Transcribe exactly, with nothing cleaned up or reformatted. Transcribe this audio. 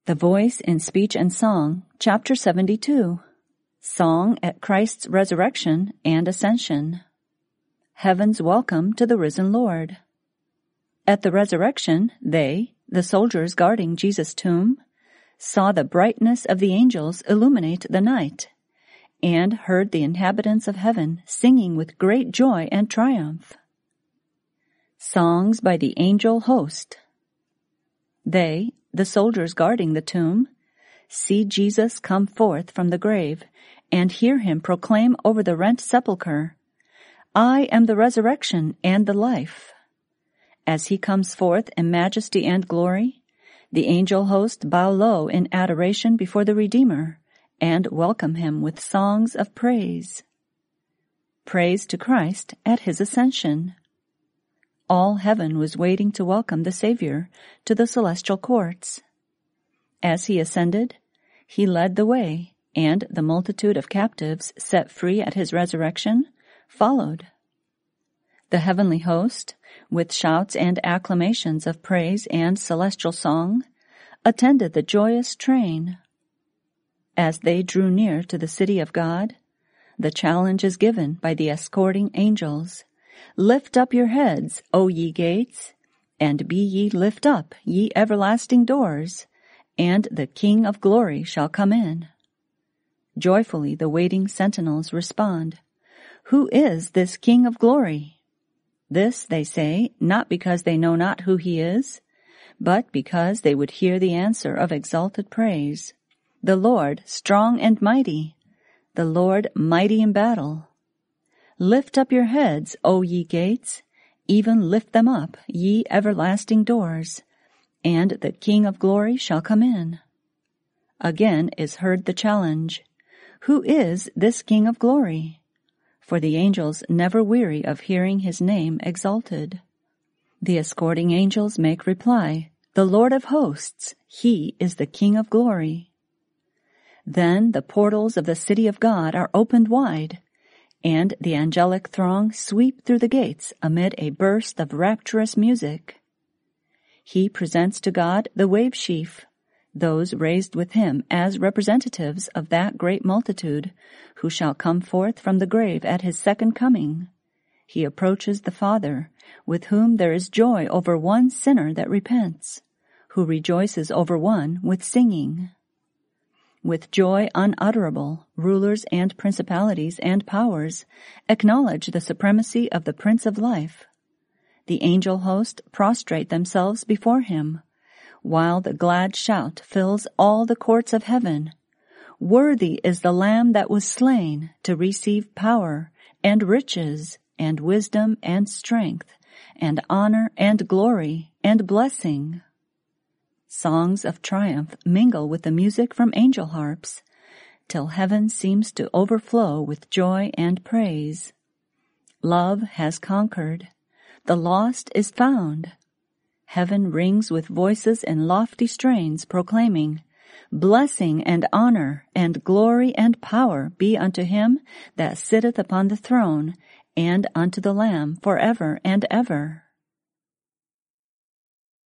The Voice in Speech and Song, Chapter seventy-two, Song at Christ's Resurrection and Ascension. Heaven's Welcome to the Risen Lord. At the resurrection, they, the soldiers guarding Jesus' tomb, saw the brightness of the angels illuminate the night, and heard the inhabitants of heaven singing with great joy and triumph. Songs by the angel host. They, the soldiers guarding the tomb, see Jesus come forth from the grave and hear him proclaim over the rent sepulchre, I am the resurrection and the life. As he comes forth in majesty and glory, the angel host bow low in adoration before the Redeemer and welcome him with songs of praise. Praise to Christ at his ascension. All heaven was waiting to welcome the Savior to the celestial courts. As he ascended, he led the way, and the multitude of captives set free at his resurrection followed. The heavenly host, with shouts and acclamations of praise and celestial song, attended the joyous train. As they drew near to the city of God, the challenge is given by the escorting angels. Lift up your heads, O ye gates, and be ye lift up, ye everlasting doors, and the King of glory shall come in. Joyfully the waiting sentinels respond, Who is this King of glory? This they say, not because they know not who he is, but because they would hear the answer of exalted praise. The Lord strong and mighty, the Lord mighty in battle. Lift up your heads, O ye gates, even lift them up, ye everlasting doors, and the King of glory shall come in. Again is heard the challenge, Who is this King of glory? For the angels never weary of hearing his name exalted. The escorting angels make reply, The Lord of hosts, he is the King of glory. Then the portals of the city of God are opened wide, and the angelic throng sweep through the gates amid a burst of rapturous music. He presents to God the wave sheaf, those raised with him as representatives of that great multitude who shall come forth from the grave at his second coming. He approaches the Father, with whom there is joy over one sinner that repents, who rejoices over one with singing. With joy unutterable, rulers and principalities and powers acknowledge the supremacy of the Prince of Life. The angel host prostrate themselves before him, while the glad shout fills all the courts of heaven. Worthy is the Lamb that was slain to receive power and riches and wisdom and strength and honor and glory and blessing. Songs of triumph mingle with the music from angel harps, till heaven seems to overflow with joy and praise. Love has conquered. The lost is found. Heaven rings with voices in lofty strains proclaiming, Blessing and honor and glory and power be unto him that sitteth upon the throne, and unto the Lamb forever and ever.